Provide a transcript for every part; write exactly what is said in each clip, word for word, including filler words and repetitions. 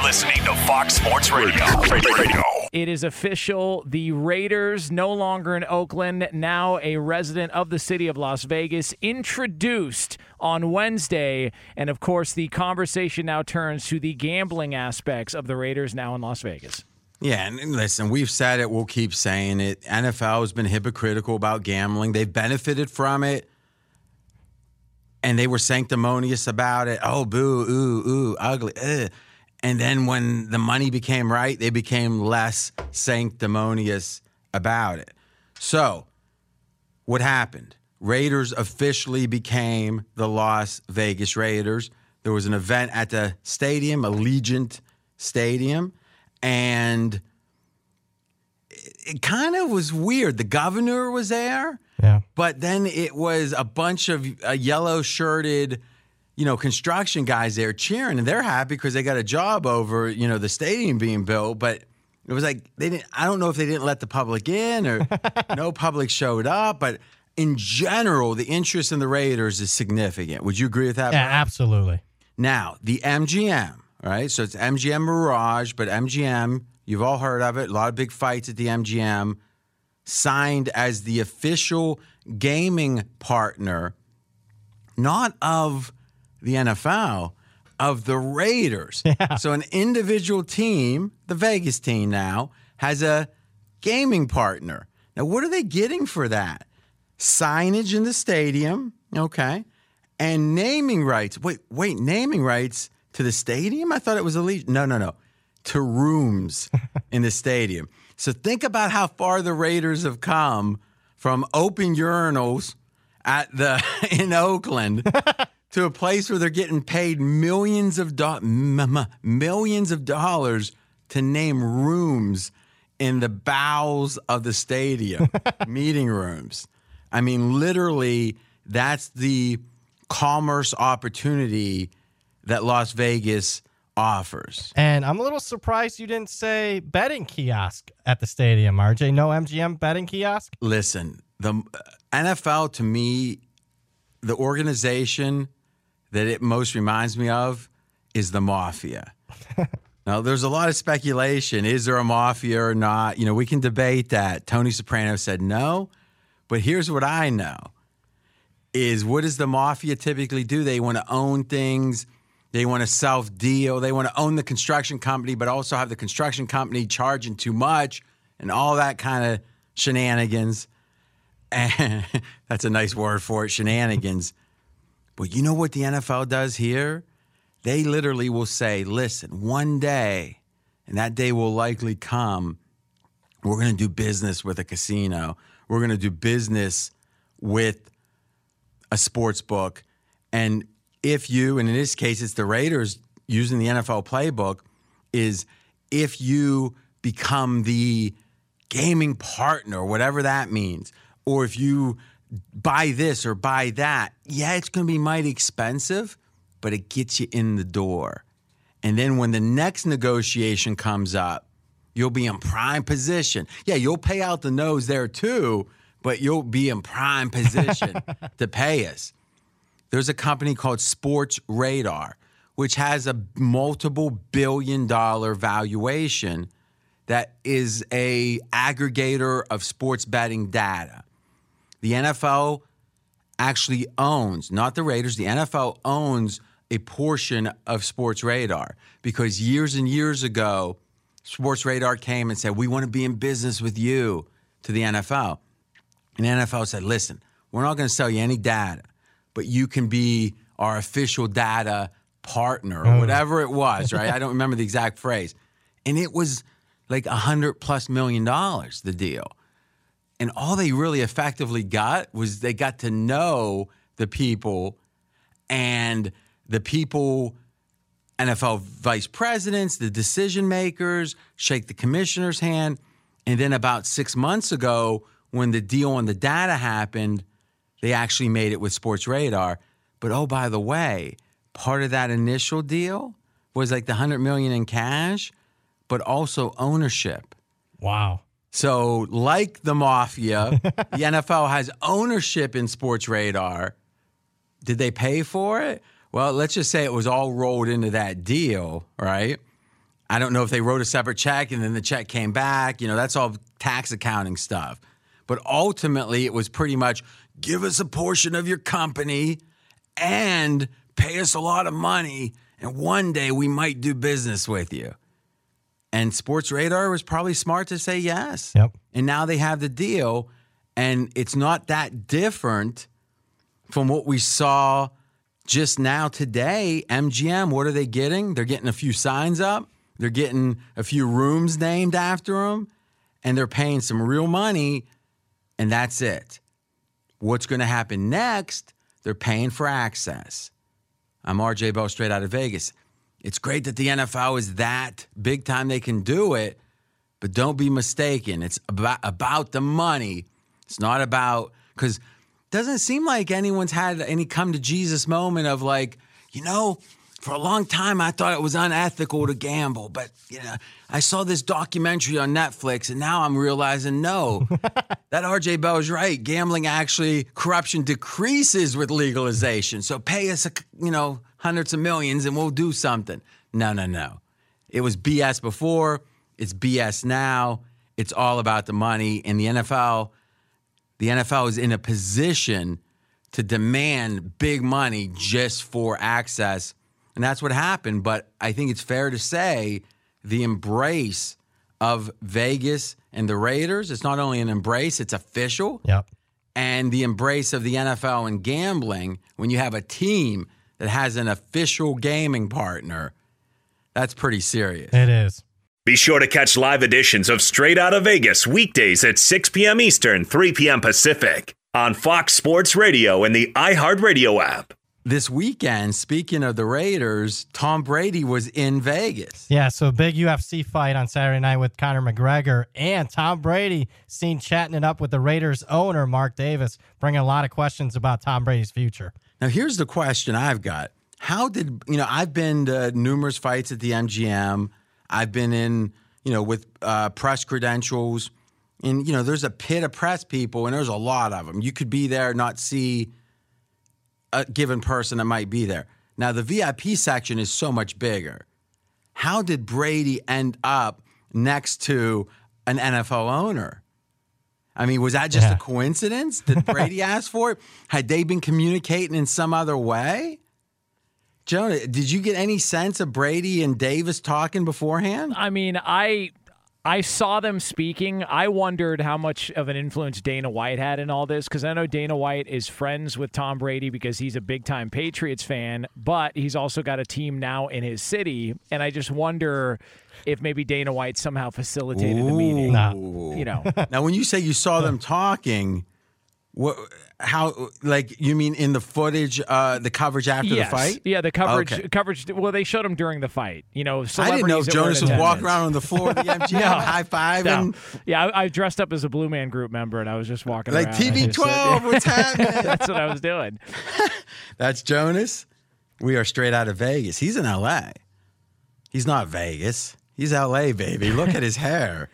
listening to Fox Sports Radio. Radio. It is official. The Raiders, no longer in Oakland, now a resident of the city of Las Vegas, introduced on Wednesday. And, of course, the conversation now turns to the gambling aspects of the Raiders now in Las Vegas. Yeah, and listen, we've said it. We'll keep saying it. N F L has been hypocritical about gambling. They've benefited from it, and they were sanctimonious about it. Oh, boo, ooh, ooh, ugly, ugh. And then when the money became right, they became less sanctimonious about it. So what happened? Raiders officially became the Las Vegas Raiders. There was an event at the stadium, Allegiant Stadium, and it, it kind of was weird. The governor was there, yeah. But then it was a bunch of uh, yellow-shirted, you know, construction guys there cheering, and they're happy because they got a job over, you know, the stadium being built. But it was like they didn't. I don't know if they didn't let the public in or no public showed up. But in general, the interest in the Raiders is significant. Would you agree with that? Yeah, Brian? absolutely. Now the M G M, right? So it's M G M Mirage, but M G M, you've all heard of it. A lot of big fights at the M G M. Signed as the official gaming partner, not of the N F L, of the Raiders. Yeah. So an individual team, the Vegas team now, has a gaming partner. Now, what are they getting for that? Signage in the stadium, okay, and naming rights. Wait, wait, naming rights to the stadium? I thought it was illegal. No, no, no, to rooms in the stadium. So think about how far the Raiders have come from open urinals at the in Oakland to a place where they're getting paid millions of do- m- m- millions of dollars to name rooms in the bowels of the stadium, meeting rooms. I mean, literally, that's the commerce opportunity that Las Vegas offers. And I'm a little surprised you didn't say betting kiosk at the stadium, R J. No M G M betting kiosk? Listen, the N F L, to me, the organization that it most reminds me of is the mafia. Now, there's a lot of speculation. Is there a mafia or not? You know, we can debate that. Tony Soprano said no. But here's what I know is what does the mafia typically do? They want to own things. They want to self-deal. They want to own the construction company, but also have the construction company charging too much and all that kind of shenanigans. And that's a nice word for it, shenanigans. But you know what the N F L does here? They literally will say, listen, one day, and that day will likely come, we're going to do business with a casino. We're going to do business with a sports book. And if you, and in this case, it's the Raiders using the N F L playbook, is if you become the gaming partner, whatever that means, or if you buy this or buy that, yeah, it's going to be mighty expensive, but it gets you in the door. And then when the next negotiation comes up, you'll be in prime position. Yeah, you'll pay out the nose there too, but you'll be in prime position to pay us. There's a company called Sports Radar, which has a multiple billion dollar valuation that is a aggregator of sports betting data. The N F L actually owns, not the Raiders, the N F L owns a portion of Sports Radar because years and years ago, Sports Radar came and said, we want to be in business with you to the N F L. And the N F L said, listen, we're not going to sell you any data, but you can be our official data partner or whatever it was, right? I don't remember the exact phrase. And it was like a hundred plus million dollars, the deal. And all they really effectively got was they got to know the people and the people, N F L vice presidents, the decision makers, shake the commissioner's hand. And then about six months ago, when the deal on the data happened, they actually made it with Sports Radar. But oh, by the way, part of that initial deal was like the one hundred million dollars in cash, but also ownership. Wow. So like the mafia, the N F L has ownership in Sports Radar. Did they pay for it? Well, let's just say it was all rolled into that deal, right? I don't know if they wrote a separate check and then the check came back. You know, that's all tax accounting stuff. But ultimately, it was pretty much give us a portion of your company and pay us a lot of money, and one day we might do business with you. And Sports Radar was probably smart to say yes. Yep. And now they have the deal, and it's not that different from what we saw just now today. M G M, what are they getting? They're getting a few signs up. They're getting a few rooms named after them, and they're paying some real money, and that's it. What's going to happen next? They're paying for access. I'm R J Bell, straight out of Vegas. It's great that the N F L is that big time they can do it, but don't be mistaken. It's about, about the money. It's not about, because it doesn't seem like anyone's had any come to Jesus moment of like, you know, for a long time I thought it was unethical to gamble, but you know, I saw this documentary on Netflix and now I'm realizing no, that R J Bell is right. Gambling actually, corruption decreases with legalization. So pay us, a, you know, hundreds of millions and we'll do something. No, no, no. It was B S before. It's B S now. It's all about the money. And the N F L, the N F L is in a position to demand big money just for access. And that's what happened. But I think it's fair to say the embrace of Vegas and the Raiders, it's not only an embrace, it's official. Yep. And the embrace of the N F L and gambling, when you have a team that has an official gaming partner, that's pretty serious. It is. Be sure to catch live editions of Straight Outta Vegas weekdays at six p.m. Eastern, three p.m. Pacific on Fox Sports Radio and the iHeartRadio app. This weekend, speaking of the Raiders, Tom Brady was in Vegas. Yeah, so big U F C fight on Saturday night with Conor McGregor, and Tom Brady seen chatting it up with the Raiders owner, Mark Davis, bringing a lot of questions about Tom Brady's future. Now, here's the question I've got. How did, you know, I've been to numerous fights at the M G M. I've been in, you know, with uh, press credentials. And, you know, there's a pit of press people, and there's a lot of them. You could be there, not see a given person that might be there. Now, the V I P section is so much bigger. How did Brady end up next to an N F L owner? I mean, was that just yeah. a coincidence? Did Brady ask for it? Had they been communicating in some other way? Jonah, did you get any sense of Brady and Davis talking beforehand? I mean, I I saw them speaking. I wondered how much of an influence Dana White had in all this, because I know Dana White is friends with Tom Brady because he's a big-time Patriots fan, but he's also got a team now in his city, and I just wonder if maybe Dana White somehow facilitated Ooh. the meeting. Nah. You know. Now, when you say you saw them talking, what? How? Like, you mean in the footage, uh, the coverage after yes. the fight? Yeah, the coverage. Okay. Coverage. Well, they showed him during the fight. You know, I didn't know celebrities that were in Jonas was walking attendance. around on the floor of the M G M, No. high five, No. and Yeah, I, I dressed up as a Blue Man Group member, and I was just walking like around. T V I just- twelve. What's happening? That's what I was doing. That's Jonas. We are straight out of Vegas. He's in L A. He's not Vegas. He's L A, baby. Look at his hair.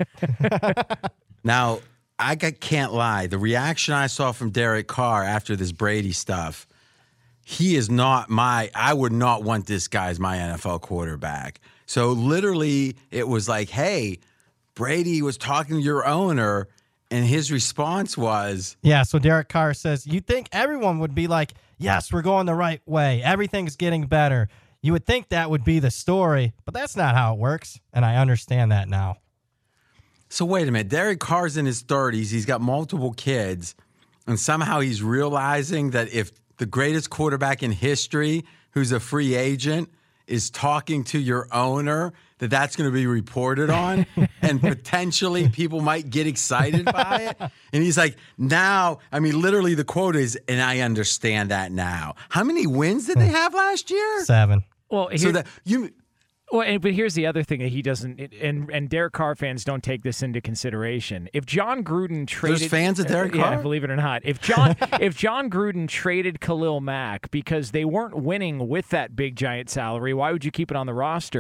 Now, I can't lie. The reaction I saw from Derek Carr after this Brady stuff, he is not my, I would not want this guy as my N F L quarterback. So literally it was like, hey, Brady was talking to your owner, and his response was, Yeah, so Derek Carr says, you think everyone would be like, yes, we're going the right way. Everything's getting better. You would think that would be the story, but that's not how it works, and I understand that now. so wait a minute, Derek Carr's in his thirties. He's got multiple kids, and somehow he's realizing that if the greatest quarterback in history, who's a free agent, is talking to your owner, that that's going to be reported on, and potentially people might get excited by it. And he's like, now, I mean, literally the quote is, and I understand that now. How many wins did they have last year? Seven. Well, So here, that you. well, and, but here's the other thing that he doesn't, and and Derek Carr fans don't take this into consideration. If John Gruden traded, There's fans of Derek uh, yeah, Carr? believe it or not, if John if John Gruden traded Khalil Mack because they weren't winning with that big giant salary, why would you keep it on the roster?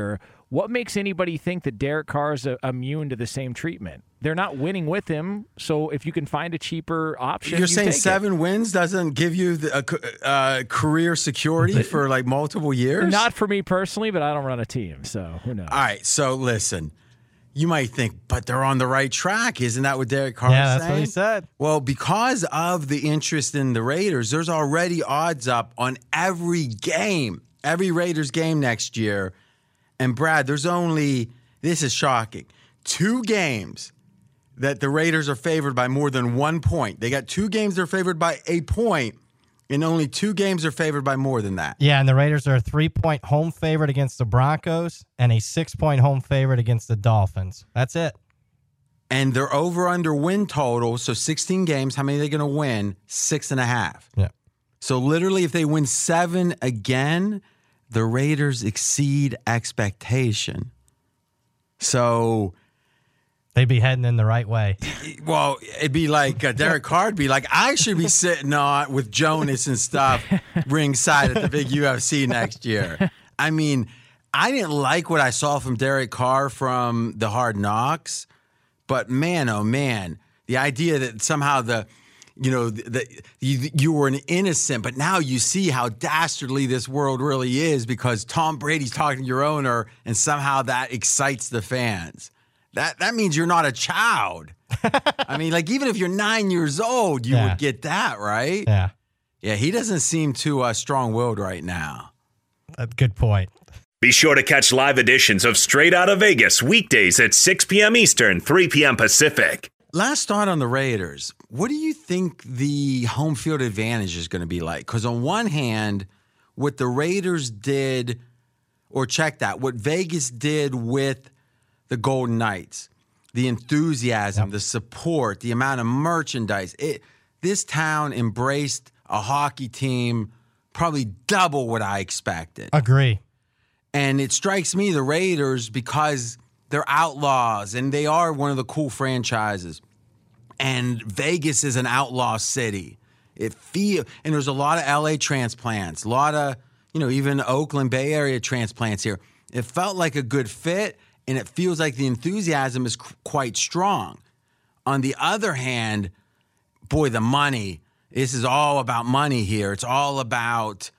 what makes anybody think that Derek Carr is uh, immune to the same treatment? They're not winning with him, so if you can find a cheaper option, you're you saying take seven it. wins doesn't give you the, uh, uh, career security for like multiple years? Not for me personally, but I don't run a team, so who knows? All right, so listen. You might think, but they're on the right track. Isn't that what Derek Carr Yeah, is that's saying? what he said. Well, because of the interest in the Raiders, there's already odds up on every game, every Raiders game next year. And Brad, there's only, this is shocking, two games that the Raiders are favored by more than one point. They got two games they're favored by a point, and only two games are favored by more than that. Yeah, and the Raiders are a three-point home favorite against the Broncos and a six-point home favorite against the Dolphins. That's it. And their over-under win total, so sixteen games, how many are they going to win? Six and a half. Yeah. So literally, if they win seven again, the Raiders exceed expectation. So, they'd be heading in the right way. well, it'd be like uh, Derek Carr would be like, I should be sitting on with Jonas and stuff ringside at the big U F C next year. I mean, I didn't like what I saw from Derek Carr from the Hard Knocks, but man, oh man, the idea that somehow the you know, that you, you were an innocent, but now you see how dastardly this world really is because Tom Brady's talking to your owner, and somehow that excites the fans. That that means you're not a child. I mean, like, even if you're nine years old, you Yeah. would get that, right? Yeah. Yeah, he doesn't seem too uh, strong-willed right now. Uh, good point. Be sure to catch live editions of Straight Outta Vegas weekdays at six p.m. Eastern, three p.m. Pacific. Last thought on the Raiders. What do you think the home field advantage is going to be like? Because on one hand, what the Raiders did, or check that, what Vegas did with the Golden Knights, the enthusiasm, Yep. the support, the amount of merchandise, it, this town embraced a hockey team probably double what I expected. Agree. And it strikes me, the Raiders, because they're outlaws and they are one of the cool franchises. And Vegas is an outlaw city. It feel and there's a lot of L A transplants, a lot of, you know, even Oakland Bay Area transplants here. It felt like a good fit, and it feels like the enthusiasm is c- quite strong. On the other hand, boy, the money. This is all about money here. It's all about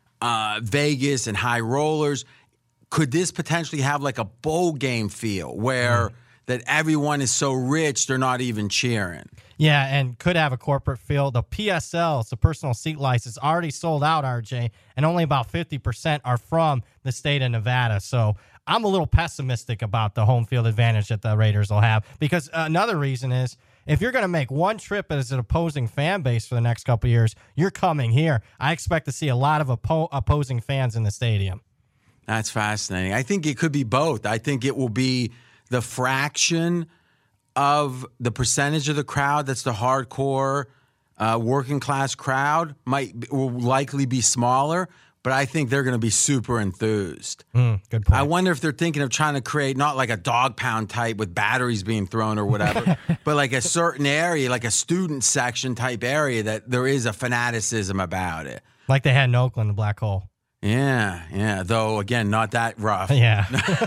uh, Vegas and high rollers. Could this potentially have like a bowl game feel where mm. that everyone is so rich they're not even cheering? Yeah, and could have a corporate feel. The P S L, it's a personal seat license, already sold out, R J, and only about fifty percent are from the state of Nevada. So I'm a little pessimistic about the home field advantage that the Raiders will have, because another reason is if you're going to make one trip as an opposing fan base for the next couple of years, you're coming here. I expect to see a lot of oppo- opposing fans in the stadium. That's fascinating. I think it could be both. I think it will be the fraction of the percentage of the crowd that's the hardcore uh, working class crowd might will likely be smaller, but I think they're going to be super enthused. Mm, good point. I wonder if they're thinking of trying to create not like a dog pound type with batteries being thrown or whatever, but like a certain area, like a student section type area that there is a fanaticism about it. Like they had in Oakland, the Black Hole. Yeah, yeah. Though, again, not that rough. Yeah.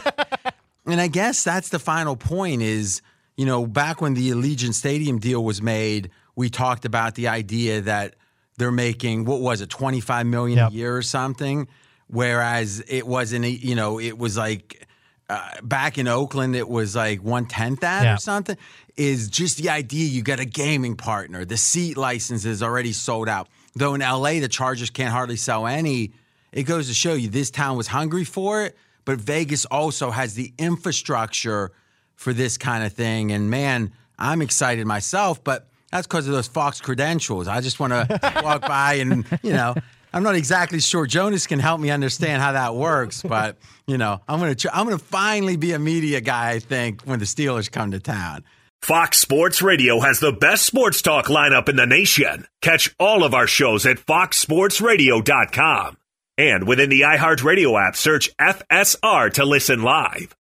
And I guess that's the final point is, you know, back when the Allegiant Stadium deal was made, we talked about the idea that they're making, what was it, twenty-five million dollars Yep. a year or something, whereas it wasn't, you know, it was like uh, back in Oakland, it was like one-tenth that Yeah. or something, is just the idea you got a gaming partner. The seat license is already sold out. Though in L A, the Chargers can't hardly sell any. It goes to show you this town was hungry for it, but Vegas also has the infrastructure for this kind of thing. And, man, I'm excited myself, but that's because of those Fox credentials. I just want to walk by and, you know, I'm not exactly sure Jonas can help me understand how that works, but, you know, I'm going to I'm going to finally be a media guy, I think, when the Steelers come to town. Fox Sports Radio has the best sports talk lineup in the nation. Catch all of our shows at fox sports radio dot com. And within the iHeartRadio app, search F S R to listen live.